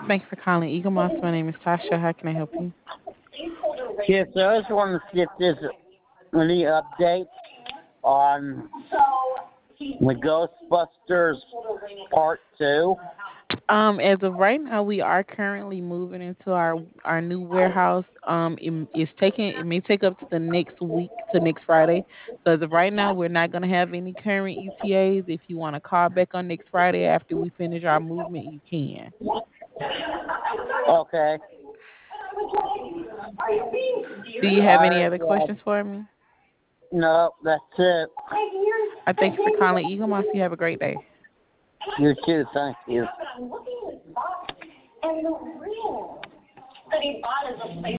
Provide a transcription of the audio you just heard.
Thank you for calling Eagle Moss. My name is Tasha. How can I help you? Yes, sir. I just wanted to see if there's any update on the Ghostbusters Part 2. As of right now, we are currently moving into our new warehouse. It may take up to the next week to next Friday. So as of right now, we're not gonna have any current ETAs. If you want to call back on next Friday after we finish our movement, you can. Okay. Do you have any Alright, other questions for me? no, that's it. I thank you for calling Eagle Moss. You have a great day. You too, thank you.